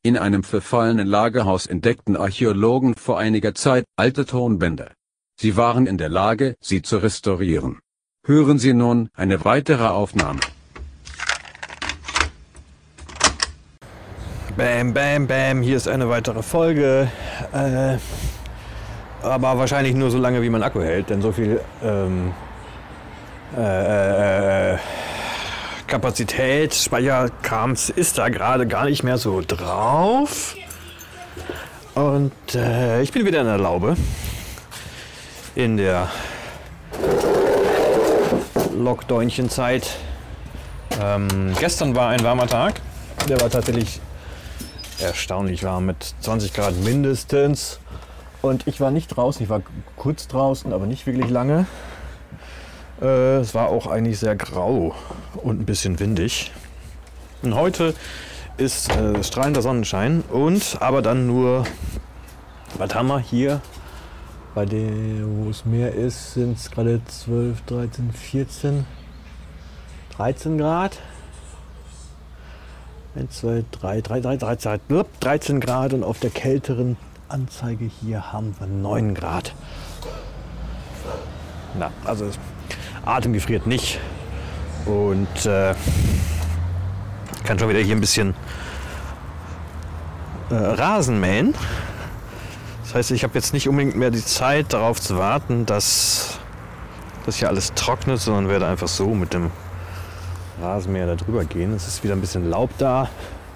In einem verfallenen Lagerhaus entdeckten Archäologen vor einiger Zeit alte Tonbänder. Sie waren in der Lage, sie zu restaurieren. Hören Sie nun eine weitere Aufnahme. Bam, bam, bam, hier ist eine weitere Folge. Aber wahrscheinlich nur so lange, wie mein Akku hält, denn so viel Kapazität, Speicherkrams ist da gerade gar nicht mehr so drauf. Und ich bin wieder in der Laube. In der Lockdäunchenzeit. Gestern war ein warmer Tag. Der war tatsächlich erstaunlich warm mit 20 Grad mindestens. Und ich war nicht draußen, ich war kurz draußen, aber nicht wirklich lange. Es war auch eigentlich sehr grau und ein bisschen windig. Und heute ist strahlender Sonnenschein und aber dann nur, was haben wir hier? Bei dem, wo es Meer ist, sind es gerade 12, 13, 14, 13 Grad. 1, 2, 3, 13 Grad und auf der kälteren Anzeige hier haben wir 9 Grad. Na, also Atem gefriert nicht und kann schon wieder hier ein bisschen Rasen mähen. Das heißt, ich habe jetzt nicht unbedingt mehr die Zeit darauf zu warten, dass das hier alles trocknet, sondern werde einfach so mit dem Rasenmäher da drüber gehen. Es ist wieder ein bisschen Laub da.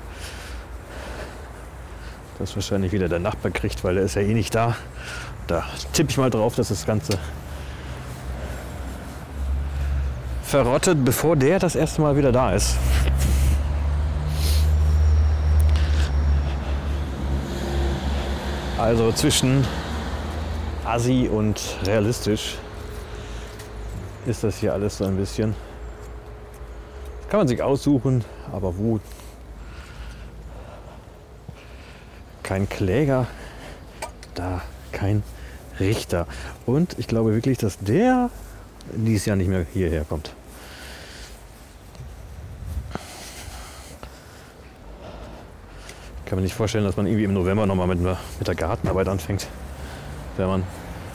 Das wahrscheinlich wieder der Nachbar kriegt, weil der ist ja eh nicht da. Da tippe ich mal drauf, dass das Ganze verrottet, bevor der das erste Mal wieder da ist. Also zwischen Assi und realistisch ist das hier alles so ein bisschen. Das kann man sich aussuchen, aber wo kein Kläger, da kein Richter. Und ich glaube wirklich, dass der dieses Jahr nicht mehr hierher kommt. Ich kann mir nicht vorstellen, dass man irgendwie im November nochmal mit der Gartenarbeit anfängt, wenn man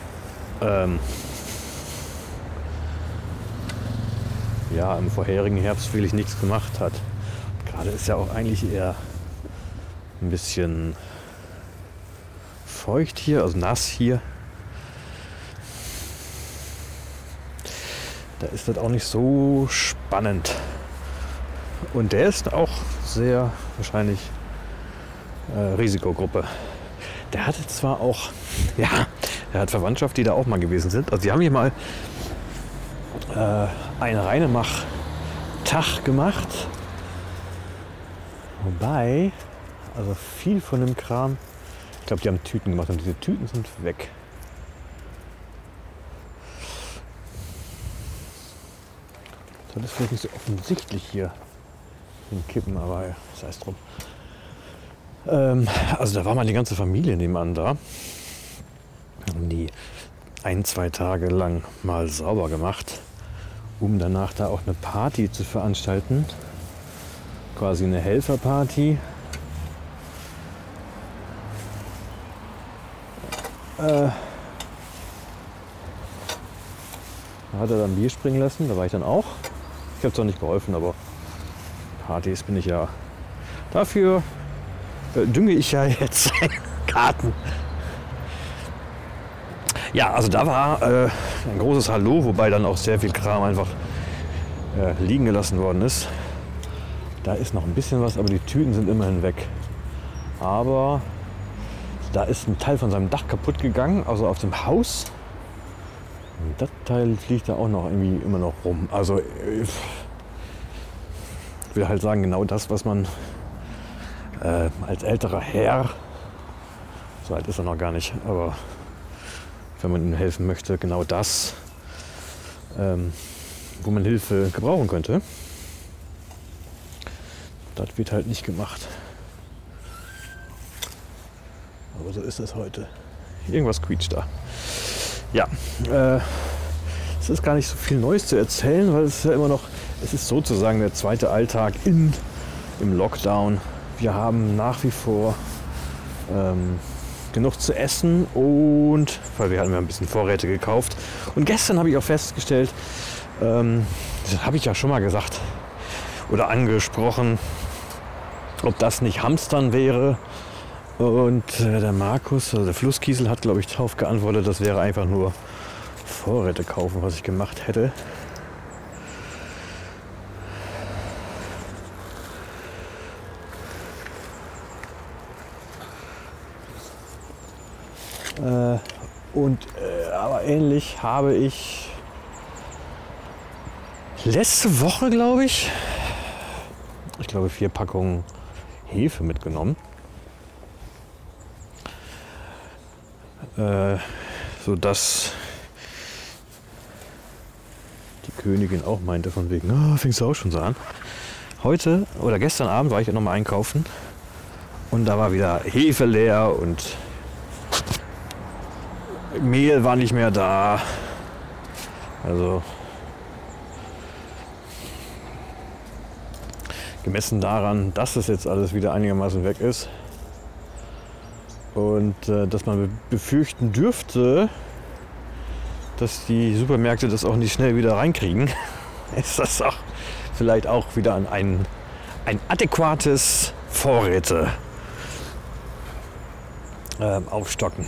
im vorherigen Herbst wirklich nichts gemacht hat. Gerade ist ja auch eigentlich eher ein bisschen feucht hier, also nass hier. Da ist das auch nicht so spannend. Und der ist auch sehr wahrscheinlich Risikogruppe. Der hatte zwar auch, er hat Verwandtschaft, die da auch mal gewesen sind. Also die haben hier mal einen Reinemacht-Tag gemacht. Wobei, also viel von dem Kram, ich glaube, die haben Tüten gemacht und diese Tüten sind weg. Das ist vielleicht nicht so offensichtlich hier im Kippen, aber sei es drum. Also da war mal die ganze Familie nebenan da. Haben die 1-2 Tage lang mal sauber gemacht, um danach da auch eine Party zu veranstalten. Quasi eine Helferparty. Da hat er dann Bier springen lassen, da war ich dann auch. Ich habe zwar nicht geholfen, aber Partys bin ich ja. Dafür dünge ich ja jetzt einen Garten. Ja, also da war ein großes Hallo, wobei dann auch sehr viel Kram einfach liegen gelassen worden ist. Da ist noch ein bisschen was, aber die Tüten sind immerhin weg. Aber da ist ein Teil von seinem Dach kaputt gegangen, also auf dem Haus. Und das Teil fliegt da auch noch irgendwie immer noch rum. Also ich will halt sagen, genau das, was man als älterer Herr, so alt ist er noch gar nicht, aber wenn man ihm helfen möchte, genau das, wo man Hilfe gebrauchen könnte, das wird halt nicht gemacht. Aber so ist es heute. Irgendwas quietscht da. Ja, es ist gar nicht so viel Neues zu erzählen, weil es ist ja immer noch, es ist sozusagen der zweite Alltag im Lockdown. wir haben nach wie vor genug zu essen und weil wir hatten ein bisschen Vorräte gekauft. Und gestern habe ich auch festgestellt, das habe ich ja schon mal gesagt oder angesprochen, ob das nicht Hamstern wäre. Und der Markus, also der Flusskiesel, hat, glaube ich, darauf geantwortet, das wäre einfach nur Vorräte kaufen, was ich gemacht hätte. Aber ähnlich habe ich letzte Woche, glaube ich 4 Packungen Hefe mitgenommen. Sodass die Königin auch meinte von wegen, fängst du auch schon so an. Heute oder gestern Abend war ich ja nochmal einkaufen und da war wieder Hefe leer und Mehl war nicht mehr da. Also gemessen daran, dass es jetzt alles wieder einigermaßen weg ist und dass man befürchten dürfte, dass die Supermärkte das auch nicht schnell wieder reinkriegen, ist das auch vielleicht auch wieder an ein adäquates Vorräte aufstocken.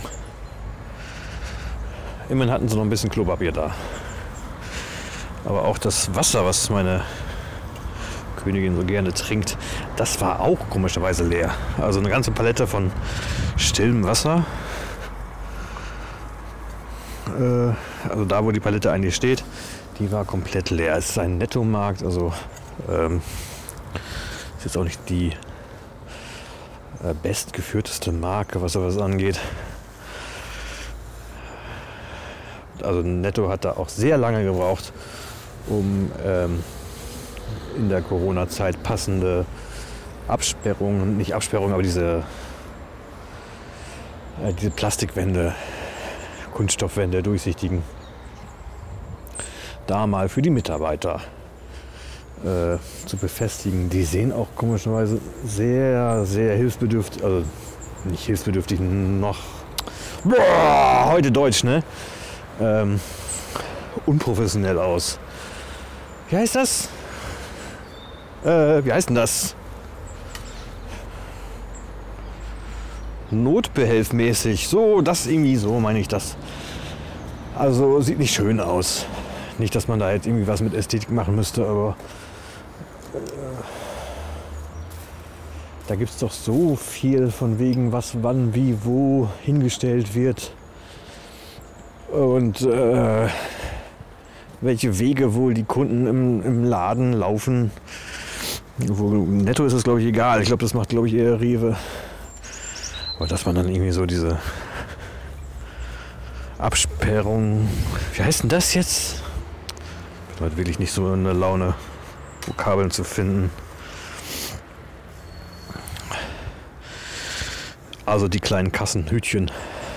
Immerhin hatten sie noch ein bisschen Klopapier da. Aber auch das Wasser, was meine Königin so gerne trinkt, das war auch komischerweise leer. Also eine ganze Palette von stillem Wasser. Also da, wo die Palette eigentlich steht, die war komplett leer. Es ist ein Nettomarkt, also ist jetzt auch nicht die bestgeführteste Marke, was sowas angeht. Also Netto hat da auch sehr lange gebraucht, um in der Corona-Zeit passende Absperrungen, nicht Absperrungen, aber diese Plastikwände, Kunststoffwände, durchsichtigen, da mal für die Mitarbeiter zu befestigen. Die sehen auch komischerweise sehr, sehr hilfsbedürftig, also nicht hilfsbedürftig, noch heute Deutsch, ne? Unprofessionell aus. Wie heißt das? Wie heißt denn das? Notbehelfmäßig. So, das irgendwie, so meine ich das. Also sieht nicht schön aus. Nicht, dass man da jetzt irgendwie was mit Ästhetik machen müsste, aber da gibt es doch so viel von wegen, was wann, wie, wo hingestellt wird. Und welche Wege wohl die Kunden im Laden laufen. Netto ist es, glaube ich, egal. Ich glaube, das macht, glaube ich, eher Rewe. Aber dass man dann irgendwie so diese Absperrung... Wie heißt denn das jetzt? Ich bin heute wirklich nicht so in der Laune, Vokabeln zu finden. Also die kleinen Kassenhütchen.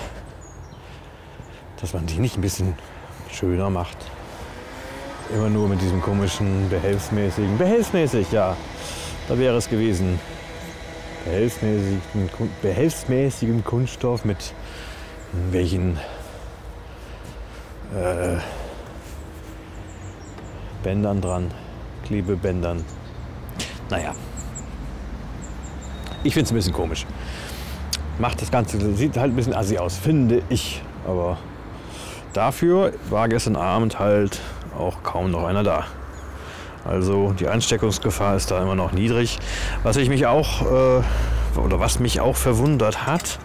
Dass man die nicht ein bisschen schöner macht. Immer nur mit diesem komischen behelfsmäßig, ja, da wäre es gewesen. Behelfsmäßigen Kunststoff mit welchen Bändern dran, Klebebändern. Naja, ich finde es ein bisschen komisch. Macht das Ganze, sieht halt ein bisschen assi aus, finde ich, aber dafür war gestern Abend halt auch kaum noch einer da. Also die Ansteckungsgefahr ist da immer noch niedrig. Was mich auch verwundert hat,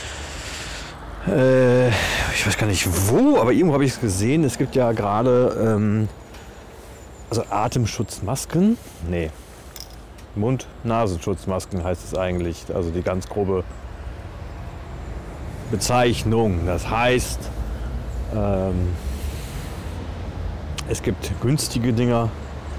ich weiß gar nicht wo, aber irgendwo habe ich es gesehen. Es gibt ja gerade also Atemschutzmasken. Nee, Mund-Nasenschutzmasken heißt es eigentlich. Also die ganz grobe Bezeichnung. Das heißt, es gibt günstige Dinger.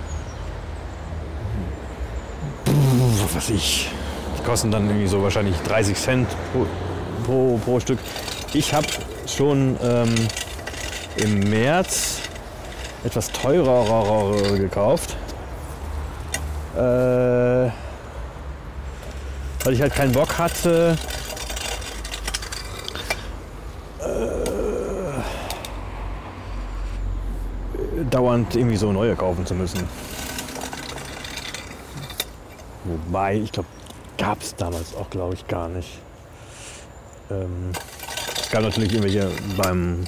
Was weiß ich. Die kosten dann irgendwie so wahrscheinlich 30 Cent pro Stück. Ich habe schon im März etwas teurere gekauft. weil ich halt keinen Bock hatte, dauernd irgendwie so neue kaufen zu müssen. Wobei, ich glaube, gab es damals auch, glaube ich, gar nicht. Es gab natürlich irgendwelche beim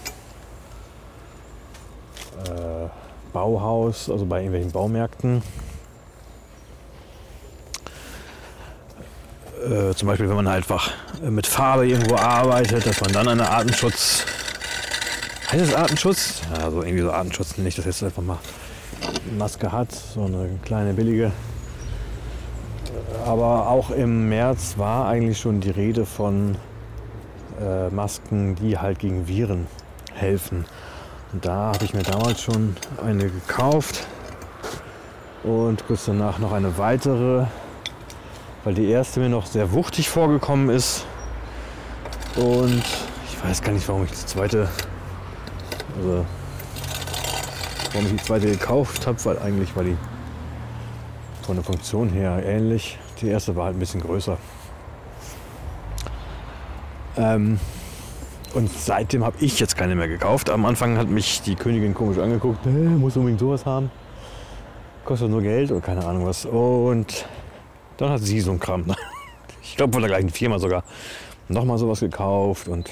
Bauhaus, also bei irgendwelchen Baumärkten. Zum Beispiel, wenn man halt einfach mit Farbe irgendwo arbeitet, dass man dann eine Artenschutz... Heißt das Artenschutz? Ja, so irgendwie so Artenschutz, nicht, dass jetzt einfach mal eine Maske hat, so eine kleine billige. Aber auch im März war eigentlich schon die Rede von Masken, die halt gegen Viren helfen. Und da habe ich mir damals schon eine gekauft und kurz danach noch eine weitere, weil die erste mir noch sehr wuchtig vorgekommen ist. Und ich weiß gar nicht, warum ich die zweite gekauft habe, weil eigentlich war die von der Funktion her ähnlich. Die erste war halt ein bisschen größer. Und seitdem habe ich jetzt keine mehr gekauft. Am Anfang hat mich die Königin komisch angeguckt. Muss unbedingt sowas haben. Kostet nur Geld oder keine Ahnung was. Und dann hat sie so einen Kram. Ich glaube von der gleichen Firma sogar. Nochmal sowas gekauft und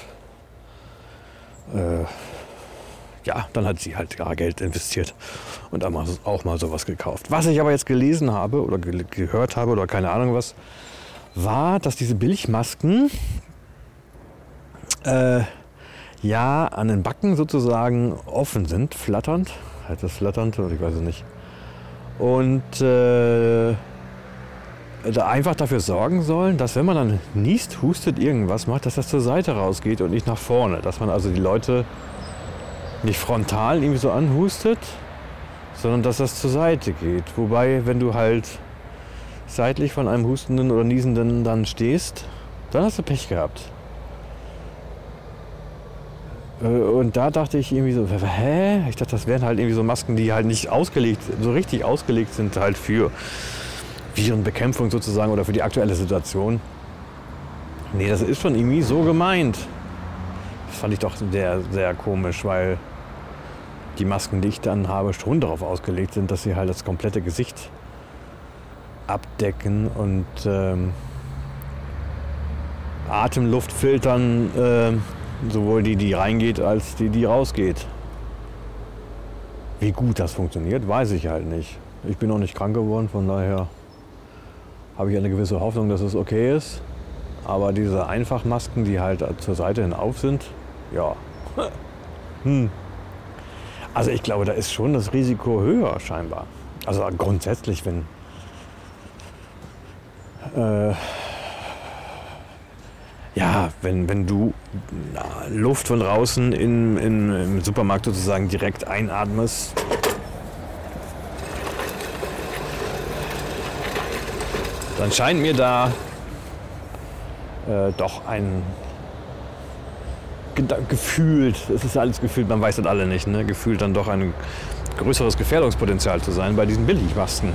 ja, dann hat sie halt gar Geld investiert und auch mal sowas gekauft. Was ich aber jetzt gelesen habe oder gehört habe oder keine Ahnung was, war, dass diese Billigmasken ja an den Backen sozusagen offen sind, flatternd. Heißt das flatternd oder ich weiß es nicht. Und da einfach dafür sorgen sollen, dass wenn man dann niest, hustet, irgendwas macht, dass das zur Seite rausgeht und nicht nach vorne. Dass man also die Leute nicht frontal irgendwie so anhustet, sondern dass das zur Seite geht. Wobei, wenn du halt seitlich von einem Hustenden oder Niesenden dann stehst, dann hast du Pech gehabt. Und da dachte ich irgendwie so, hä? Ich dachte, das wären halt irgendwie so Masken, die halt nicht so richtig ausgelegt sind halt für Virenbekämpfung sozusagen oder für die aktuelle Situation. Nee, das ist schon irgendwie so gemeint. Das fand ich doch sehr, sehr komisch, weil die Masken, die ich dann habe, schon darauf ausgelegt sind, dass sie halt das komplette Gesicht abdecken und Atemluft filtern, sowohl die reingeht, als die rausgeht. Wie gut das funktioniert, weiß ich halt nicht. Ich bin noch nicht krank geworden, von daher habe ich eine gewisse Hoffnung, dass es okay ist. Aber diese Einfachmasken, die halt zur Seite hin auf sind, ja. Also ich glaube, da ist schon das Risiko höher scheinbar. Also grundsätzlich, wenn wenn du Luft von draußen im Supermarkt sozusagen direkt einatmest, dann scheint mir da doch ein gefühlt, es ist alles gefühlt, man weiß das alle nicht, ne? Gefühlt dann doch ein größeres Gefährdungspotenzial zu sein bei diesen Billigmasken.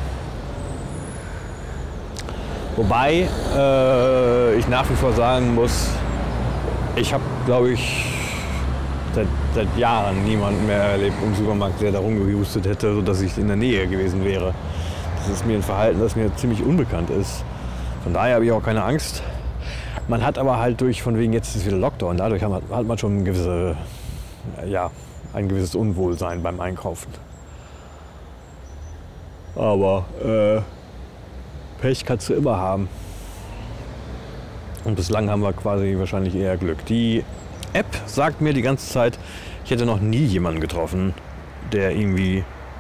Wobei ich nach wie vor sagen muss, ich habe, glaube ich, seit Jahren niemanden mehr erlebt im Supermarkt, der da rumgehustet hätte, sodass ich in der Nähe gewesen wäre. Das ist mir ein Verhalten, das mir ziemlich unbekannt ist. Von daher habe ich auch keine Angst. Man hat aber halt von wegen jetzt ist wieder Lockdown, dadurch hat man schon ein gewisses Unwohlsein beim Einkaufen. Aber Pech kannst du immer haben. Und bislang haben wir quasi wahrscheinlich eher Glück. Die App sagt mir die ganze Zeit, ich hätte noch nie jemanden getroffen, der irgendwie...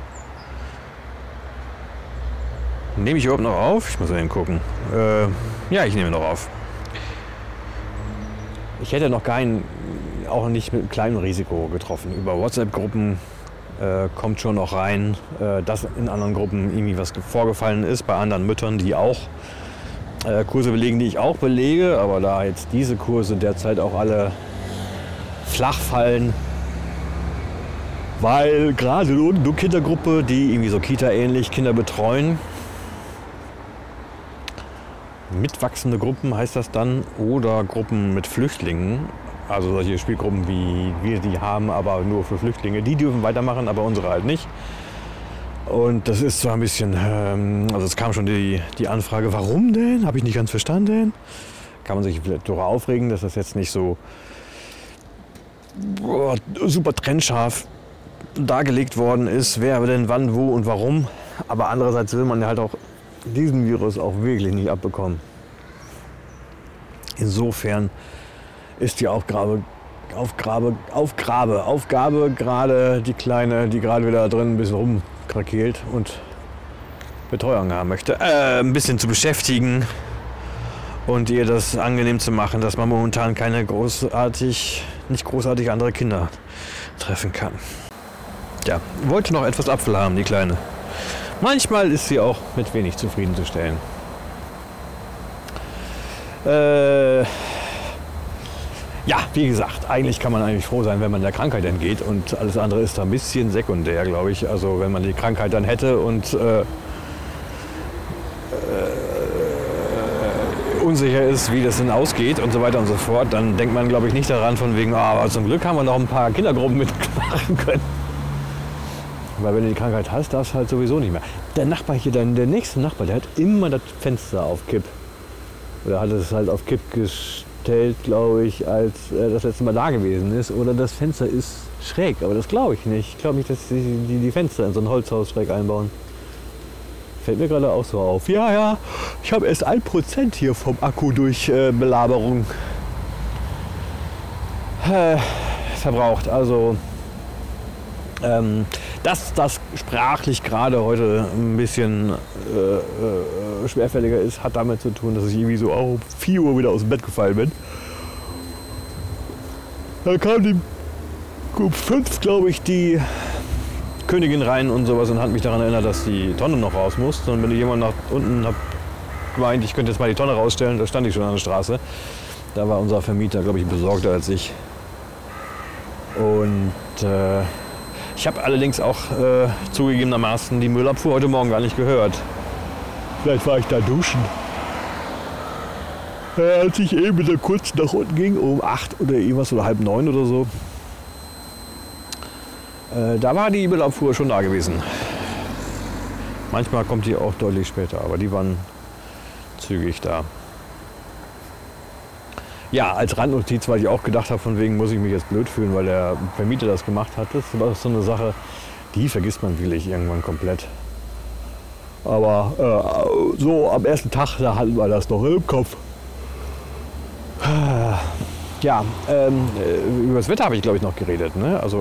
Nehme ich überhaupt noch auf? Ich muss mal gucken. Ja, ich nehme noch auf. Ich hätte noch auch nicht mit kleinem Risiko getroffen. Über WhatsApp-Gruppen kommt schon noch rein, dass in anderen Gruppen irgendwie was vorgefallen ist, bei anderen Müttern, die auch Kurse belegen, die ich auch belege. Aber da jetzt diese Kurse derzeit auch alle flach fallen, weil gerade eine Kindergruppe, die irgendwie so Kita-ähnlich Kinder betreuen, mitwachsende Gruppen heißt das dann, oder Gruppen mit Flüchtlingen. Also solche Spielgruppen, wie wir die haben, aber nur für Flüchtlinge. Die dürfen weitermachen, aber unsere halt nicht. Und das ist zwar ein bisschen, also es kam schon die Anfrage, warum denn? Habe ich nicht ganz verstanden. Kann man sich vielleicht darüber aufregen, dass das jetzt nicht so super trennscharf dargelegt worden ist, wer denn wann, wo und warum. Aber andererseits will man ja halt auch diesen Virus auch wirklich nicht abbekommen. Insofern ist die Aufgabe gerade die Kleine, die gerade wieder drin ein bisschen rumkrakeelt und Betreuung haben möchte, ein bisschen zu beschäftigen und ihr das angenehm zu machen, dass man momentan nicht großartig andere Kinder treffen kann. Ja, wollte noch etwas Apfel haben, die Kleine. Manchmal ist sie auch mit wenig zufriedenzustellen. Ja, wie gesagt, eigentlich kann man eigentlich froh sein, wenn man der Krankheit entgeht und alles andere ist da ein bisschen sekundär, glaube ich. Also wenn man die Krankheit dann hätte und unsicher ist, wie das denn ausgeht und so weiter und so fort, dann denkt man, glaube ich, nicht daran von wegen, aber zum Glück haben wir noch ein paar Kindergruppen mitmachen können. Weil wenn du die Krankheit hast, darfst du halt sowieso nicht mehr. Der Nachbar hier, der nächste Nachbar, der hat immer das Fenster auf Kipp. Oder hat es halt auf Kipp gestellt, glaube ich, als er das letzte Mal da gewesen ist. Oder das Fenster ist schräg, aber das glaube ich nicht. Ich glaube nicht, dass die Fenster in so ein Holzhaus schräg einbauen. Fällt mir gerade auch so auf. Ja, ich habe erst 1% hier vom Akku durch Belaberung verbraucht. Also, dass das sprachlich gerade heute ein bisschen schwerfälliger ist, hat damit zu tun, dass ich irgendwie so auch um 4 Uhr wieder aus dem Bett gefallen bin. Da kam die um 5, glaube ich, die Königin rein und sowas und hat mich daran erinnert, dass die Tonne noch raus muss. Und wenn jemand nach unten gemeint, ich könnte jetzt mal die Tonne rausstellen, da stand ich schon an der Straße. Da war unser Vermieter, glaube ich, besorgter als ich. Und ich habe allerdings auch zugegebenermaßen die Müllabfuhr heute Morgen gar nicht gehört. Vielleicht war ich da duschen. Als ich eben wieder kurz nach unten ging, um 8 oder irgendwas oder halb 9 oder so, da war die Müllabfuhr schon da gewesen. Manchmal kommt die auch deutlich später, aber die waren zügig da. Ja, als Randnotiz, weil ich auch gedacht habe, von wegen muss ich mich jetzt blöd fühlen, weil der Vermieter das gemacht hat. Das war so eine Sache, die vergisst man wirklich irgendwann komplett. Aber so am ersten Tag, da hatten wir das noch im Kopf. Ja, über das Wetter habe ich, glaube ich, noch geredet. Ne? Also,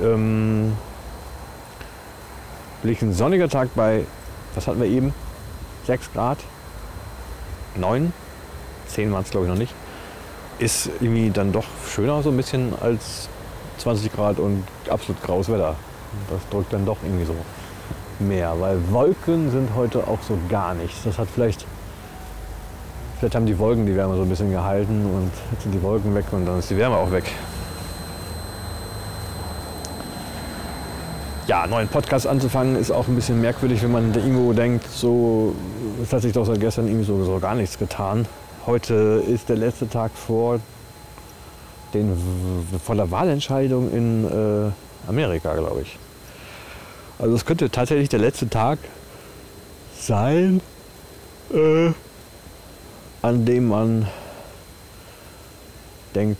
wirklich ein sonniger Tag bei, was hatten wir eben? 6 Grad? 9? 10 waren es, glaube ich, noch nicht. Ist irgendwie dann doch schöner so ein bisschen als 20 Grad und absolut graues Wetter. Das drückt dann doch irgendwie so mehr, weil Wolken sind heute auch so gar nichts. Das hat vielleicht haben die Wolken die Wärme so ein bisschen gehalten und jetzt sind die Wolken weg und dann ist die Wärme auch weg. Ja, einen neuen Podcast anzufangen ist auch ein bisschen merkwürdig, wenn man irgendwo denkt, so, es hat sich doch seit gestern irgendwie so gar nichts getan. Heute ist der letzte Tag vor der Wahlentscheidung in Amerika, glaube ich. Also es könnte tatsächlich der letzte Tag sein, an dem man denkt,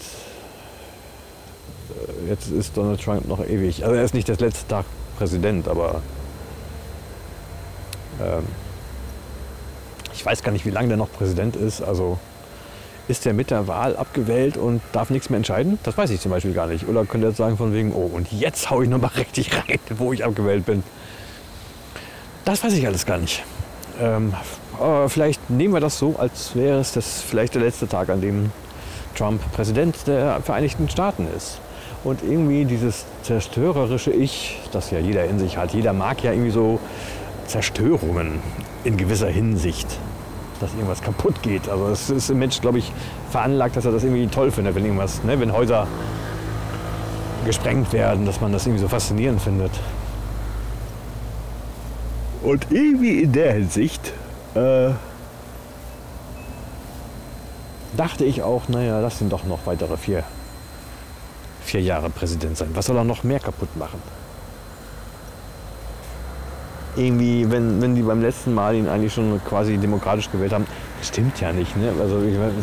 jetzt ist Donald Trump noch ewig. Also er ist nicht der letzte Tag Präsident, aber ich weiß gar nicht, wie lange der noch Präsident ist. Also ist der mit der Wahl abgewählt und darf nichts mehr entscheiden? Das weiß ich zum Beispiel gar nicht. Oder könnte er jetzt sagen von wegen, oh, und jetzt hau ich nochmal richtig rein, wo ich abgewählt bin. Das weiß ich alles gar nicht. Aber vielleicht nehmen wir das so, als wäre es das vielleicht der letzte Tag, an dem Trump Präsident der Vereinigten Staaten ist. Und irgendwie dieses zerstörerische Ich, das ja jeder in sich hat. Jeder mag ja irgendwie so Zerstörungen in gewisser Hinsicht, dass irgendwas kaputt geht. Also es ist im Mensch, glaube ich, veranlagt, dass er das irgendwie toll findet, wenn irgendwas, ne, wenn Häuser gesprengt werden, dass man das irgendwie so faszinierend findet. Und irgendwie in der Hinsicht dachte ich auch, naja, lass ihn doch noch weitere vier Jahre Präsident sein. Was soll er noch mehr kaputt machen? Irgendwie, wenn die beim letzten Mal ihn eigentlich schon quasi demokratisch gewählt haben, stimmt ja nicht. Ne? Also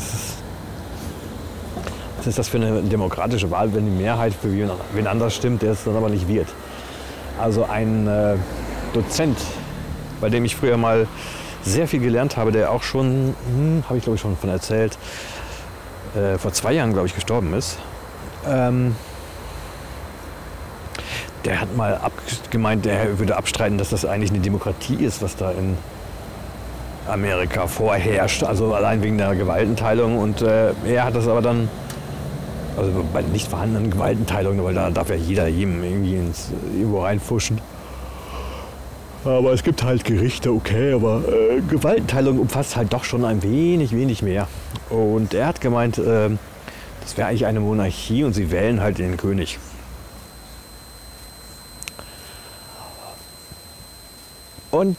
was ist das für eine demokratische Wahl, wenn die Mehrheit für wen anders stimmt, der es dann aber nicht wird? Also ein Dozent, bei dem ich früher mal sehr viel gelernt habe, der auch schon, habe ich glaube ich schon von erzählt, vor 2 Jahren glaube ich gestorben ist. Der hat mal gemeint, der würde abstreiten, dass das eigentlich eine Demokratie ist, was da in Amerika vorherrscht. Also allein wegen der Gewaltenteilung. Und er hat das aber dann, also bei nicht vorhandenen Gewaltenteilungen, weil da darf ja jeder jedem irgendwie irgendwo reinfuschen. Aber es gibt halt Gerichte, okay, aber Gewaltenteilung umfasst halt doch schon ein wenig mehr. Und er hat gemeint, das wäre eigentlich eine Monarchie und sie wählen halt den König. Und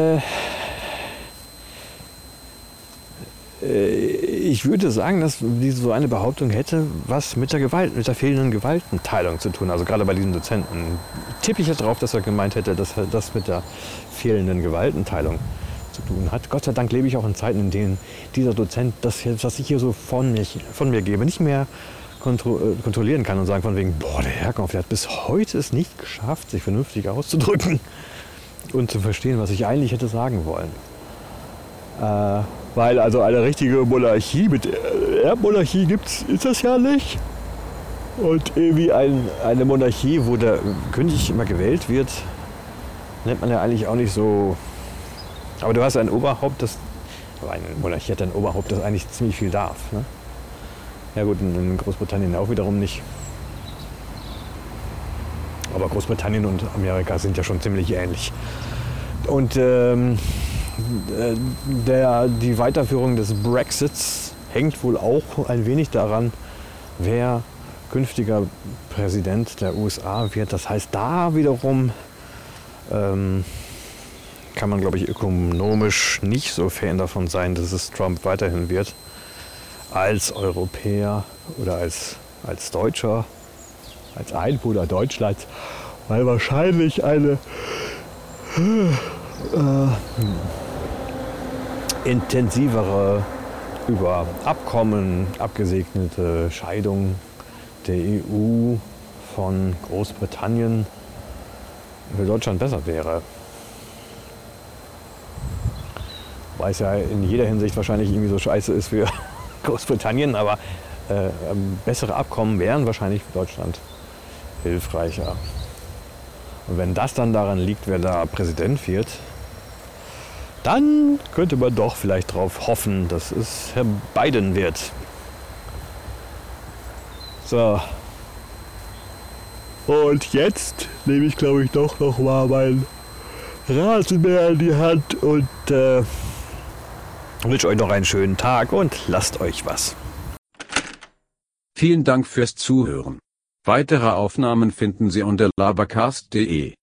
ich würde sagen, dass so eine Behauptung hätte was mit der fehlenden Gewaltenteilung zu tun. Also gerade bei diesem Dozenten tippe ich jetzt darauf, dass er gemeint hätte, dass das mit der fehlenden Gewaltenteilung zu tun hat. Gott sei Dank lebe ich auch in Zeiten, in denen dieser Dozent das, was ich hier so von mir gebe, nicht mehr kontrollieren kann und sagen von wegen, boah, der Herrgott, der hat bis heute es nicht geschafft, sich vernünftig auszudrücken und zu verstehen, was ich eigentlich hätte sagen wollen. Weil also eine richtige Monarchie mit Erbmonarchie ist das ja nicht. Und irgendwie eine Monarchie, wo der König immer gewählt wird, nennt man ja eigentlich auch nicht so. Aber du hast ein Oberhaupt, aber eine Monarchie hat ein Oberhaupt, das eigentlich ziemlich viel darf. Ne? Ja gut, in Großbritannien auch wiederum nicht. Aber Großbritannien und Amerika sind ja schon ziemlich ähnlich. Und die Weiterführung des Brexits hängt wohl auch ein wenig daran, wer künftiger Präsident der USA wird. Das heißt, da wiederum kann man, glaube ich, ökonomisch nicht so Fan davon sein, dass es Trump weiterhin wird. Als Europäer oder als Deutscher, als Einwohner Deutschlands, weil wahrscheinlich eine intensivere, über Abkommen abgesegnete Scheidung der EU von Großbritannien für Deutschland besser wäre. Weil es ja in jeder Hinsicht wahrscheinlich irgendwie so scheiße ist für Großbritannien, aber bessere Abkommen wären wahrscheinlich für Deutschland hilfreicher. Und wenn das dann daran liegt, wer da Präsident wird, dann könnte man doch vielleicht darauf hoffen, dass es Herr Biden wird. So. Und jetzt nehme ich, glaube ich, doch noch mal mein Rasenmäher in die Hand und wünsche euch noch einen schönen Tag und lasst euch was. Vielen Dank fürs Zuhören. Weitere Aufnahmen finden Sie unter labercast.de.